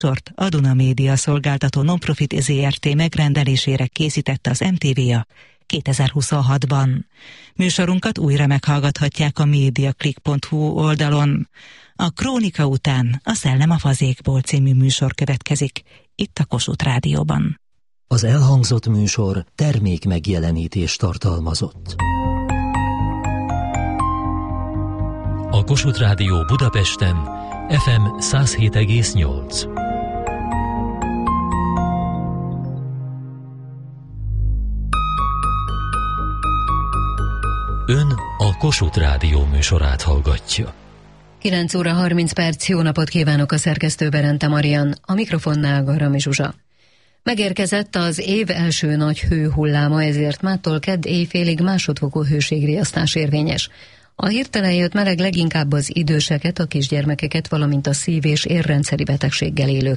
műsort a Duna Média szolgáltató Nonprofit ZRT megrendelésére készítette az MTV-a 2026-ban. Műsorunkat újra meghallgathatják a mediaclick.hu oldalon. A Krónika után a Szellem a fazékból című műsor következik, itt a Kossuth Rádióban. Az elhangzott műsor termék megjelenítést tartalmazott. A Kossuth Rádió Budapesten FM 107,8. Ön a Kossuth Rádió műsorát hallgatja. 9 óra 30 perc, jó napot kívánok, a szerkesztő Berente Marian, a mikrofonnál Garami Zsuzsa. Megérkezett az év első nagy hőhulláma, ezért mától kedd éjfélig másodfokú hőségriasztás érvényes. A hirtelen jött meleg leginkább az időseket, a kisgyermekeket, valamint a szív- és érrendszeri betegséggel élőket